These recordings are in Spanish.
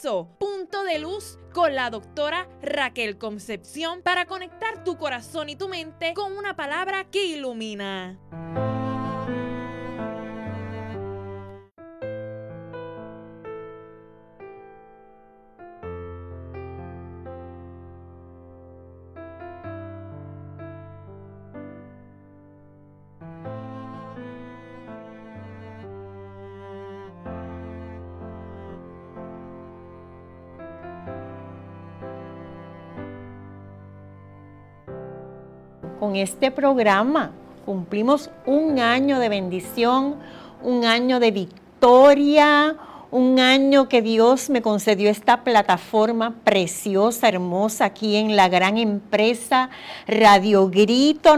Comienzo, Punto de Luz con la doctora Raquel Concepción para conectar tu corazón y tu mente con una palabra que ilumina. Con este programa cumplimos un año de bendición, un año de victoria, un año que Dios me concedió esta plataforma preciosa, hermosa, aquí en la gran empresa Radio Grito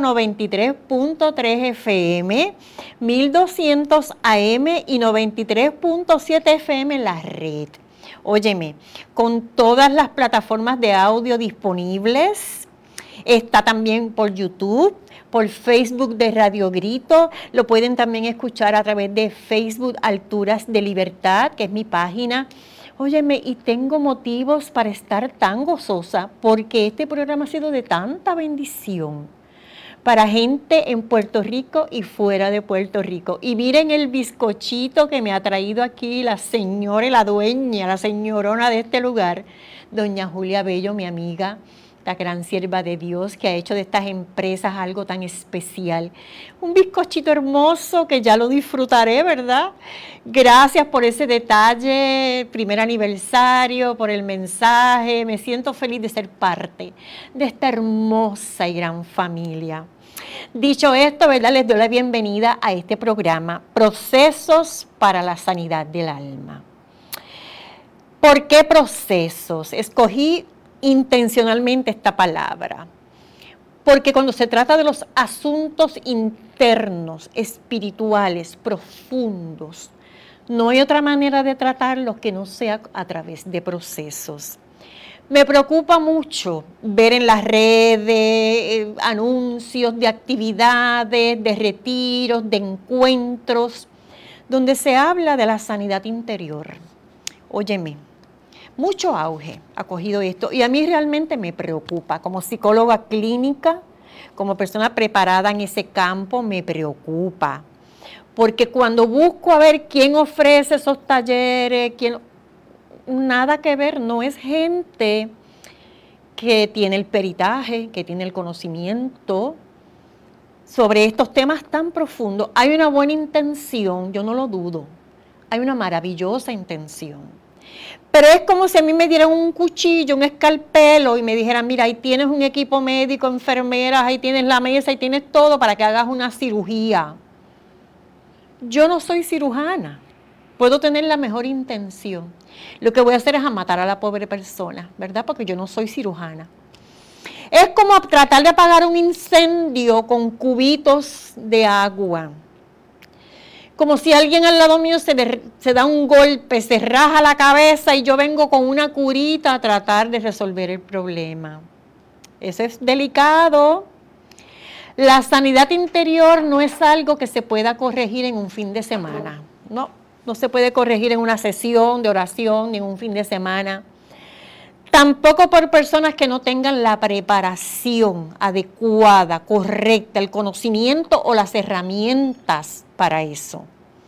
93.3 FM, 1200 AM y 93.7 FM en la red. Óyeme, con todas las plataformas de audio disponibles. Está también por YouTube, por Facebook de Radio Grito. Lo pueden también escuchar a través de Facebook Alturas de Libertad, que es mi página. Óyeme, y tengo motivos para estar tan gozosa porque este programa ha sido de tanta bendición para gente en Puerto Rico y fuera de Puerto Rico. Y miren el bizcochito que me ha traído aquí la señora, la dueña, la señorona de este lugar, doña Julia Bello, mi amiga, la gran sierva de Dios que ha hecho de estas empresas algo tan especial. Un bizcochito hermoso que ya lo disfrutaré, ¿verdad? Gracias por ese detalle, primer aniversario, por el mensaje. Me siento feliz de ser parte de esta hermosa y gran familia. Dicho esto, ¿verdad? Les doy la bienvenida a este programa, Procesos para la Sanidad del Alma. ¿Por qué procesos? Escogí intencionalmente esta palabra, porque cuando se trata de los asuntos internos, espirituales, profundos, no hay otra manera de tratarlos que no sea a través de procesos. Me preocupa mucho ver en las redes anuncios de actividades, de retiros, de encuentros, donde se habla de la sanidad interior. Óyeme, mucho auge ha cogido esto y a mí realmente me preocupa. Como psicóloga clínica, como persona preparada en ese campo, me preocupa. Porque cuando busco a ver quién ofrece esos talleres, nada que ver, no es gente que tiene el peritaje, que tiene el conocimiento sobre estos temas tan profundos. Hay una buena intención, yo no lo dudo. Hay una maravillosa intención. Pero es como si a mí me dieran un cuchillo, un escalpelo y me dijeran, mira, ahí tienes un equipo médico, enfermeras, ahí tienes la mesa, ahí tienes todo para que hagas una cirugía. Yo no soy cirujana, puedo tener la mejor intención. Lo que voy a hacer es matar a la pobre persona, ¿verdad? Porque yo no soy cirujana. Es como tratar de apagar un incendio con cubitos de agua. Como si alguien al lado mío se da un golpe, se raja la cabeza y yo vengo con una curita a tratar de resolver el problema. Eso es delicado. La sanidad interior no es algo que se pueda corregir en un fin de semana. No se puede corregir en una sesión de oración ni en un fin de semana. Tampoco por personas que no tengan la preparación adecuada, correcta, el conocimiento o las herramientas para eso.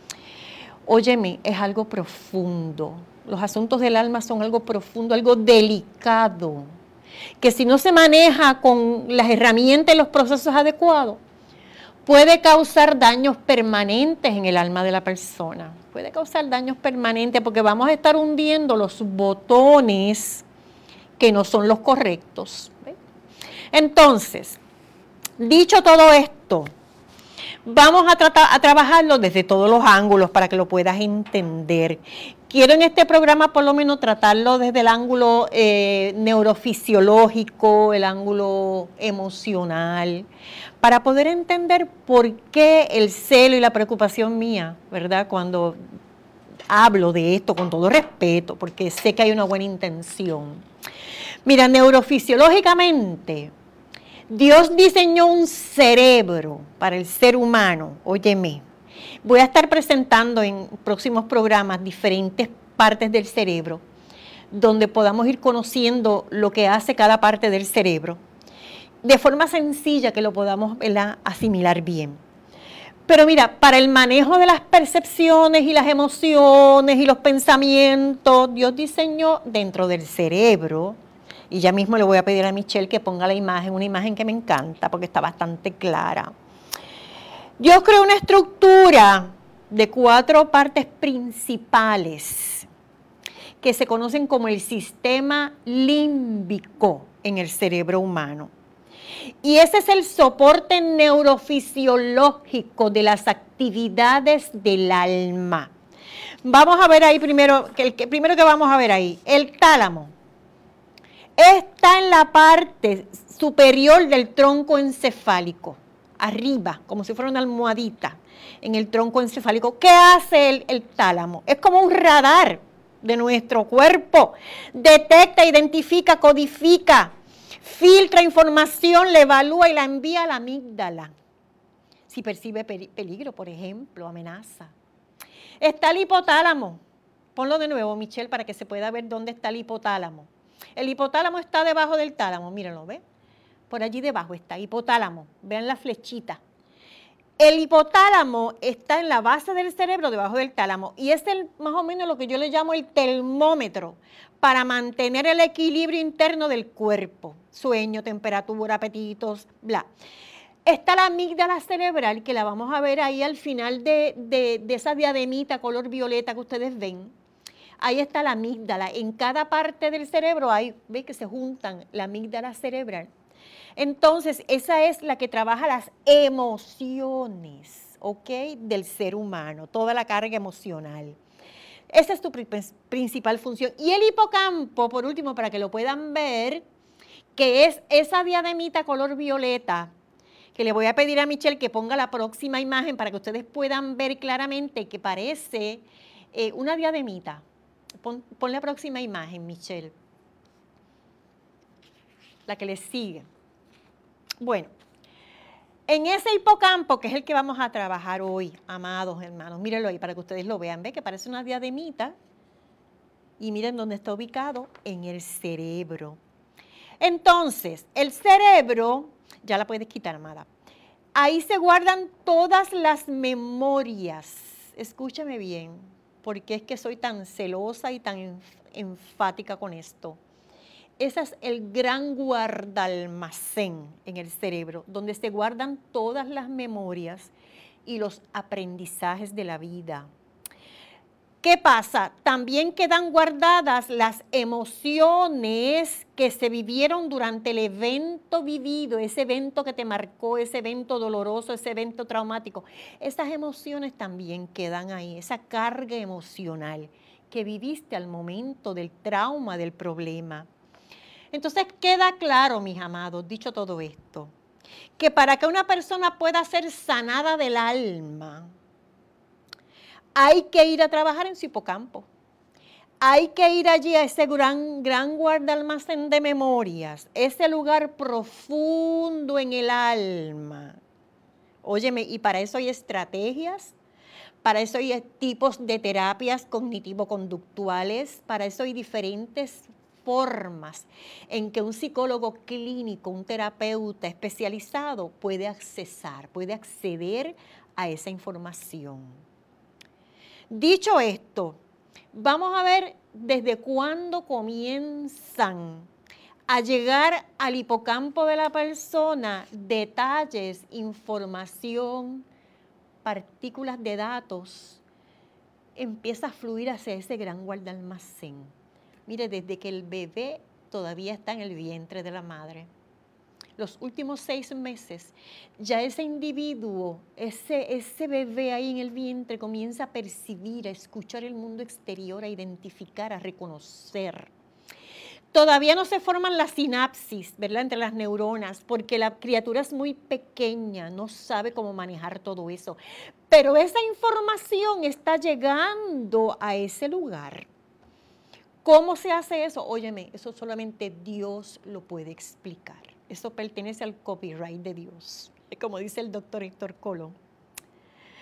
Óyeme, es algo profundo. Los asuntos del alma son algo profundo, algo delicado, que si no se maneja con las herramientas y los procesos adecuados, puede causar daños permanentes en el alma de la persona. Puede causar daños permanentes porque vamos a estar hundiendo los botones que no son los correctos. ¿Ve? Entonces, dicho todo esto, vamos a trabajarlo desde todos los ángulos para que lo puedas entender. Quiero en este programa por lo menos tratarlo desde el ángulo neurofisiológico, el ángulo emocional, para poder entender por qué el celo y la preocupación mía, ¿verdad? Cuando hablo de esto con todo respeto, porque sé que hay una buena intención. Mira, neurofisiológicamente, Dios diseñó un cerebro para el ser humano. Óyeme, voy a estar presentando en próximos programas diferentes partes del cerebro, donde podamos ir conociendo lo que hace cada parte del cerebro, de forma sencilla que lo podamos, ¿verdad?, asimilar bien. Pero mira, para el manejo de las percepciones y las emociones y los pensamientos, Dios diseñó dentro del cerebro, y ya mismo le voy a pedir a Michelle que ponga la imagen, una imagen que me encanta porque está bastante clara. Dios creó una estructura de 4 partes principales que se conocen como el sistema límbico en el cerebro humano. Y ese es el soporte neurofisiológico de las actividades del alma. Vamos a ver ahí primero, primero que vamos a ver ahí, el tálamo. Está en la parte superior del tronco encefálico, arriba, como si fuera una almohadita en el tronco encefálico. ¿Qué hace el tálamo? Es como un radar de nuestro cuerpo. Detecta, identifica, codifica, filtra información, la evalúa y la envía a la amígdala. Si percibe peligro, por ejemplo, amenaza. Está el hipotálamo. Ponlo de nuevo, Michelle, para que se pueda ver dónde está el hipotálamo. El hipotálamo está debajo del tálamo, mírenlo, ¿ven? Por allí debajo está hipotálamo. Vean la flechita. El hipotálamo está en la base del cerebro, debajo del tálamo, y es más o menos lo que yo le llamo el termómetro para mantener el equilibrio interno del cuerpo. Sueño, temperatura, apetitos, bla. Está la amígdala cerebral, que la vamos a ver ahí al final de esa diademita color violeta que ustedes ven. Ahí está la amígdala. En cada parte del cerebro hay, ¿ves que se juntan la amígdala cerebral? Entonces, esa es la que trabaja las emociones, ¿ok?, del ser humano, toda la carga emocional. Esa es tu principal función. Y el hipocampo, por último, para que lo puedan ver, que es esa diademita color violeta, que le voy a pedir a Michelle que ponga la próxima imagen para que ustedes puedan ver claramente que parece una diademita. Pon la próxima imagen, Michelle. La que le sigue. Bueno, en ese hipocampo, que es el que vamos a trabajar hoy, amados hermanos, mírenlo ahí para que ustedes lo vean. ¿Ve que parece una diademita? Y miren dónde está ubicado, en el cerebro. Entonces, el cerebro, ya la puedes quitar, amada. Ahí se guardan todas las memorias. Escúchame bien, porque es que soy tan celosa y tan enfática con esto. Ese es el gran guardalmacén en el cerebro, donde se guardan todas las memorias y los aprendizajes de la vida. ¿Qué pasa? También quedan guardadas las emociones que se vivieron durante el evento vivido, ese evento que te marcó, ese evento doloroso, ese evento traumático. Esas emociones también quedan ahí, esa carga emocional que viviste al momento del trauma, del problema. Entonces queda claro, mis amados, dicho todo esto, que para que una persona pueda ser sanada del alma, hay que ir a trabajar en su hipocampo. Hay que ir allí a ese gran guardalmacén de memorias, ese lugar profundo en el alma. Óyeme, y para eso hay estrategias, para eso hay tipos de terapias cognitivo-conductuales, para eso hay diferentes formas en que un psicólogo clínico, un terapeuta especializado puede acceder a esa información. Dicho esto, vamos a ver desde cuándo comienzan a llegar al hipocampo de la persona detalles, información, partículas de datos, empieza a fluir hacia ese gran guardalmacén. Mire, desde que el bebé todavía está en el vientre de la madre, los últimos 6 meses, ya ese individuo, ese bebé ahí en el vientre comienza a percibir, a escuchar el mundo exterior, a identificar, a reconocer. Todavía no se forman las sinapsis, ¿verdad?, entre las neuronas, porque la criatura es muy pequeña, no sabe cómo manejar todo eso. Pero esa información está llegando a ese lugar. ¿Cómo se hace eso? Óyeme, eso solamente Dios lo puede explicar. Eso pertenece al copyright de Dios, como dice el doctor Héctor Colón.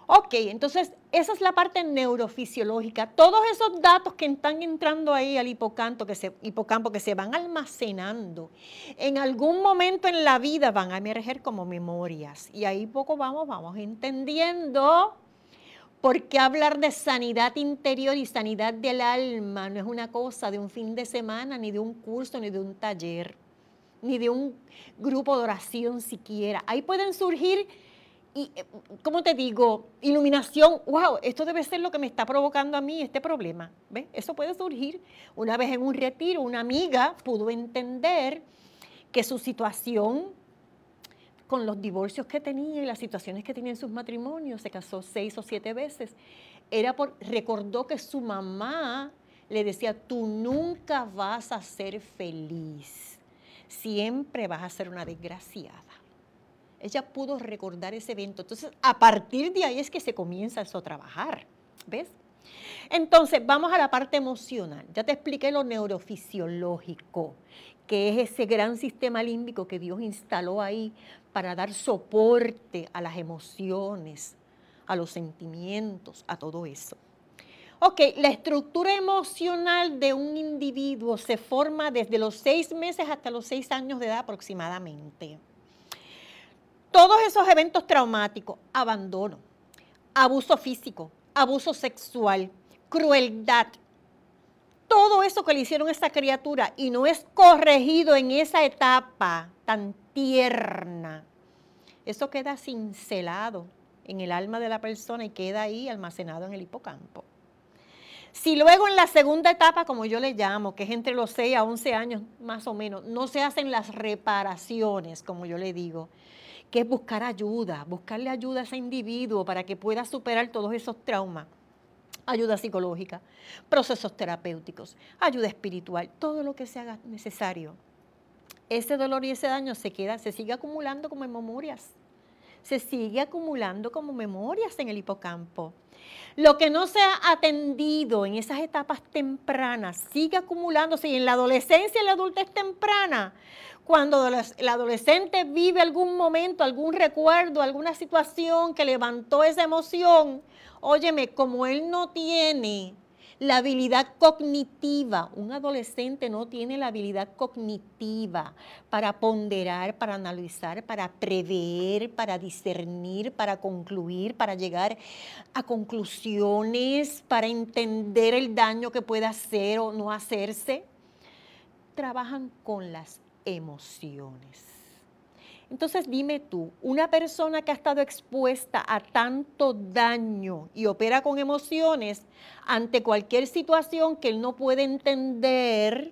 Ok, entonces esa es la parte neurofisiológica. Todos esos datos que están entrando ahí al hipocampo que se van almacenando, en algún momento en la vida van a emerger como memorias. Y ahí poco vamos entendiendo por qué hablar de sanidad interior y sanidad del alma no es una cosa de un fin de semana, ni de un curso, ni de un taller, ni de un grupo de oración siquiera. Ahí pueden surgir, y, ¿cómo te digo? Iluminación. Wow, esto debe ser lo que me está provocando a mí este problema. ¿Ves? Eso puede surgir. Una vez en un retiro, una amiga pudo entender que su situación con los divorcios que tenía y las situaciones que tenía en sus matrimonios, se casó 6 o 7 veces, recordó que su mamá le decía, tú nunca vas a ser feliz, siempre vas a ser una desgraciada. Ella pudo recordar ese evento. Entonces, a partir de ahí es que se comienza eso a trabajar. ¿Ves? Entonces, vamos a la parte emocional. Ya te expliqué lo neurofisiológico, que es ese gran sistema límbico que Dios instaló ahí para dar soporte a las emociones, a los sentimientos, a todo eso. Ok, la estructura emocional de un individuo se forma desde los 6 meses hasta los 6 años de edad aproximadamente. Todos esos eventos traumáticos, abandono, abuso físico, abuso sexual, crueldad, todo eso que le hicieron a esa criatura y no es corregido en esa etapa tan tierna, eso queda cincelado en el alma de la persona y queda ahí almacenado en el hipocampo. Si luego en la segunda etapa, como yo le llamo, que es entre los 6 a 11 años más o menos, no se hacen las reparaciones, como yo le digo, que es buscar ayuda, buscarle ayuda a ese individuo para que pueda superar todos esos traumas. Ayuda psicológica, procesos terapéuticos, ayuda espiritual, todo lo que se haga necesario. Ese dolor y ese daño se sigue acumulando como en memorias. Se sigue acumulando como memorias en el hipocampo. Lo que no se ha atendido en esas etapas tempranas sigue acumulándose y en la adolescencia y la adultez temprana, cuando el adolescente vive algún momento, algún recuerdo, alguna situación que levantó esa emoción, óyeme, como él no tiene la habilidad cognitiva, un adolescente no tiene la habilidad cognitiva para ponderar, para analizar, para prever, para discernir, para concluir, para llegar a conclusiones, para entender el daño que puede hacer o no hacerse. Trabajan con las emociones. Entonces dime tú, una persona que ha estado expuesta a tanto daño y opera con emociones ante cualquier situación que él no puede entender,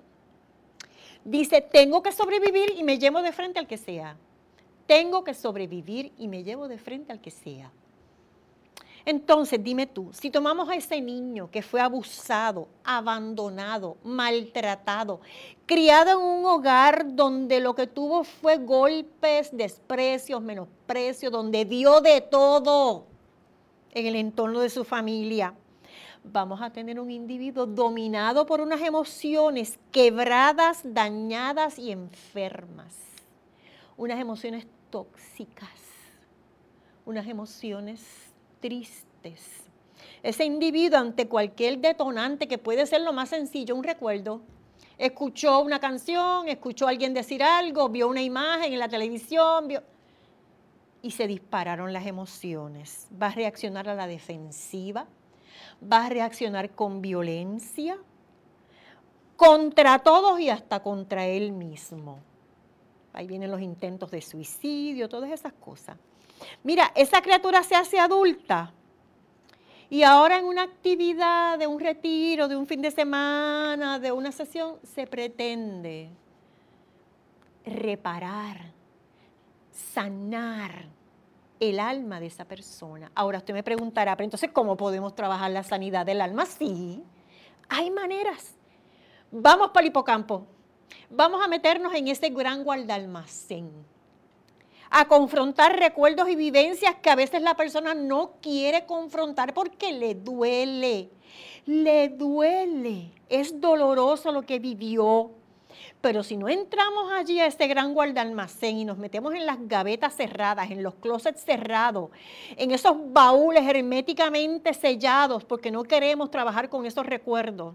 dice, tengo que sobrevivir y me llevo de frente al que sea. Tengo que sobrevivir y me llevo de frente al que sea. Entonces, dime tú, si tomamos a ese niño que fue abusado, abandonado, maltratado, criado en un hogar donde lo que tuvo fue golpes, desprecios, menosprecios, donde vio de todo en el entorno de su familia, vamos a tener un individuo dominado por unas emociones quebradas, dañadas y enfermas. Unas emociones tóxicas, unas emociones tristes. Ese individuo ante cualquier detonante que puede ser lo más sencillo, un recuerdo, escuchó una canción, escuchó a alguien decir algo, vio una imagen en la televisión, y se dispararon las emociones. Va a reaccionar a la defensiva, va a reaccionar con violencia, contra todos y hasta contra él mismo. Ahí vienen los intentos de suicidio, todas esas cosas. Mira, esa criatura se hace adulta y ahora en una actividad de un retiro, de un fin de semana, de una sesión, se pretende reparar, sanar el alma de esa persona. Ahora usted me preguntará, pero entonces, ¿cómo podemos trabajar la sanidad del alma? Sí, hay maneras. Vamos para el hipocampo, vamos a meternos en ese gran guardalmacén, a confrontar recuerdos y vivencias que a veces la persona no quiere confrontar porque le duele, es doloroso lo que vivió. Pero si no entramos allí a ese gran guardalmacén y nos metemos en las gavetas cerradas, en los closets cerrados, en esos baúles herméticamente sellados, porque no queremos trabajar con esos recuerdos,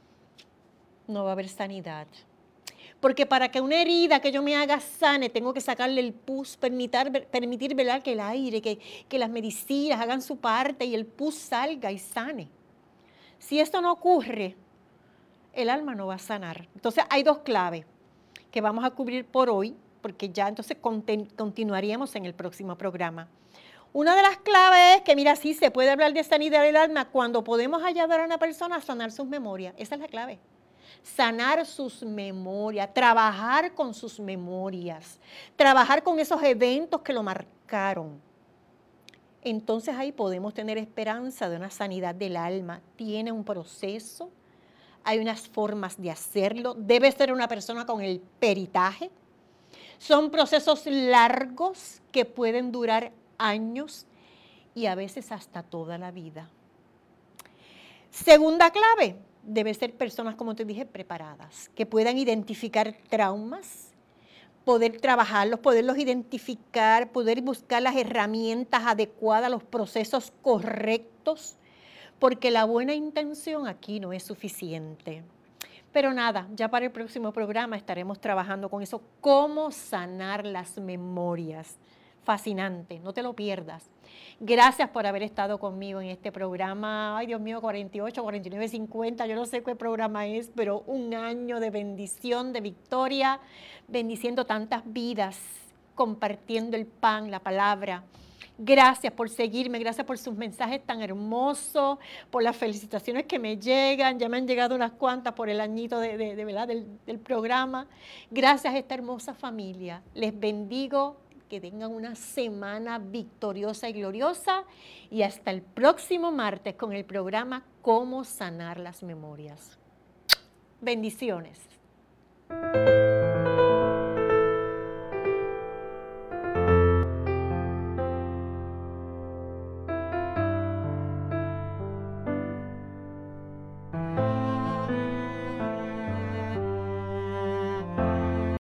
no va a haber sanidad. Porque para que una herida que yo me haga sane, tengo que sacarle el pus, permitir ¿verdad? Que el aire, que las medicinas hagan su parte y el pus salga y sane. Si esto no ocurre, el alma no va a sanar. Entonces hay dos claves que vamos a cubrir por hoy, porque ya entonces continuaríamos en el próximo programa. Una de las claves es que, mira, sí se puede hablar de sanidad del alma cuando podemos ayudar a una persona a sanar sus memorias. Esa es la clave. Sanar sus memorias, trabajar con sus memorias, trabajar con esos eventos que lo marcaron. Entonces ahí podemos tener esperanza de una sanidad del alma. Tiene un proceso, hay unas formas de hacerlo, debe ser una persona con el peritaje. Son procesos largos que pueden durar años y a veces hasta toda la vida. Segunda clave, debe ser personas, como te dije, preparadas, que puedan identificar traumas, poder trabajarlos, poderlos identificar, poder buscar las herramientas adecuadas, los procesos correctos, porque la buena intención aquí no es suficiente. Pero nada, ya para el próximo programa estaremos trabajando con eso, cómo sanar las memorias. Fascinante, no te lo pierdas. Gracias por haber estado conmigo en este programa. Ay, Dios mío, 48, 49, 50, yo no sé qué programa es, pero un año de bendición, de victoria, bendiciendo tantas vidas, compartiendo el pan, la palabra. Gracias por seguirme, gracias por sus mensajes tan hermosos, por las felicitaciones que me llegan. Ya me han llegado unas cuantas por el añito ¿verdad? del programa. Gracias a esta hermosa familia. Les bendigo, que tengan una semana victoriosa y gloriosa. Y hasta el próximo martes con el programa Cómo sanar las memorias. Bendiciones.